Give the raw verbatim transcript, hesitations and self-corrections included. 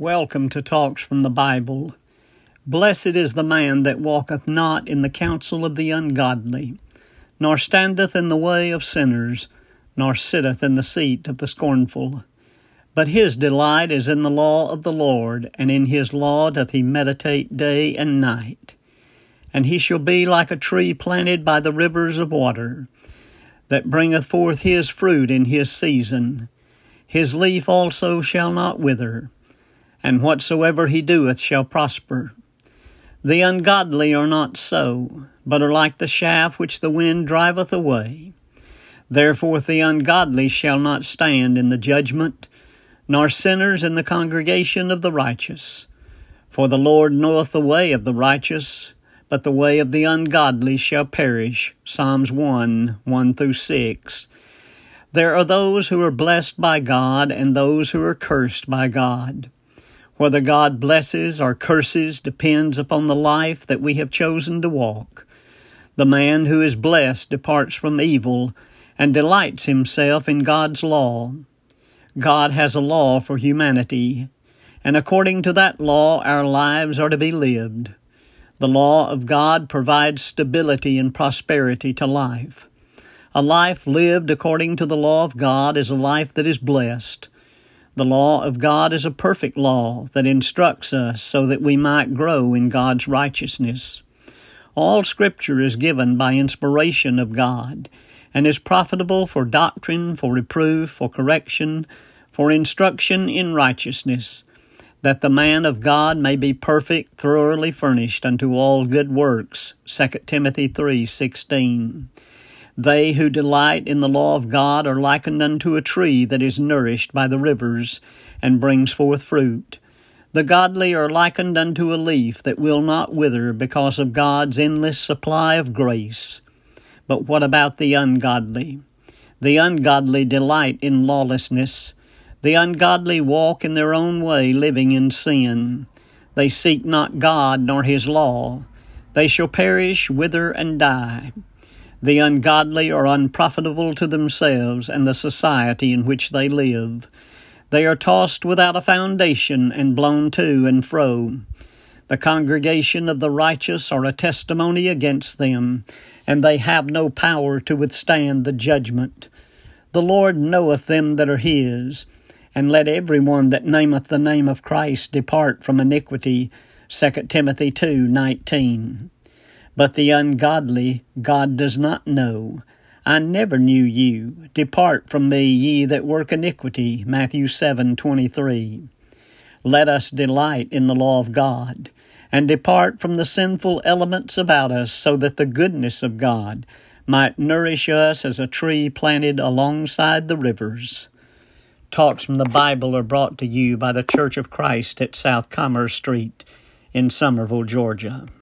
Welcome to Talks from the Bible. Blessed is the man that walketh not in the counsel of the ungodly, nor standeth in the way of sinners, nor sitteth in the seat of the scornful. But his delight is in the law of the Lord, and in his law doth he meditate day and night. And he shall be like a tree planted by the rivers of water, that bringeth forth his fruit in his season. His leaf also shall not wither, and whatsoever he doeth shall prosper. The ungodly are not so, but are like the chaff which the wind driveth away. Therefore the ungodly shall not stand in the judgment, nor sinners in the congregation of the righteous. For the Lord knoweth the way of the righteous, but the way of the ungodly shall perish. Psalms one, one through six. There are those who are blessed by God and those who are cursed by God. Whether God blesses or curses depends upon the life that we have chosen to walk. The man who is blessed departs from evil and delights himself in God's law. God has a law for humanity, and according to that law our lives are to be lived. The law of God provides stability and prosperity to life. A life lived according to the law of God is a life that is blessed. The law of God is a perfect law that instructs us so that we might grow in God's righteousness. All Scripture is given by inspiration of God and is profitable for doctrine, for reproof, for correction, for instruction in righteousness, that the man of God may be perfect, thoroughly furnished unto all good works. Second Timothy three sixteen. They who delight in the law of God are likened unto a tree that is nourished by the rivers and brings forth fruit. The godly are likened unto a leaf that will not wither because of God's endless supply of grace. But what about the ungodly? The ungodly delight in lawlessness. The ungodly walk in their own way, living in sin. They seek not God nor His law. They shall perish, wither, and die. The ungodly are unprofitable to themselves and the society in which they live. They are tossed without a foundation and blown to and fro. The congregation of the righteous are a testimony against them, and they have no power to withstand the judgment. The Lord knoweth them that are His, and let every one that nameth the name of Christ depart from iniquity. Second Timothy two nineteen. But the ungodly God does not know. I never knew you. Depart from me, ye that work iniquity. Matthew seven twenty-three. Let us delight in the law of God, and depart from the sinful elements about us, so that the goodness of God might nourish us as a tree planted alongside the rivers. Talks from the Bible are brought to you by the Church of Christ at South Commerce Street in Summerville, Georgia.